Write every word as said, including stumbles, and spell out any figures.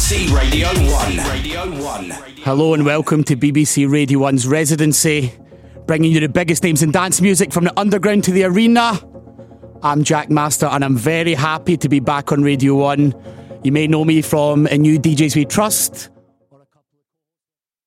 C Radio one. Radio one. Hello and welcome to B B C Radio one's Residency, bringing you the biggest names in dance music from the underground to the arena. I'm Jack Master and I'm very happy to be back on Radio one. You may know me from A New D Js We Trust,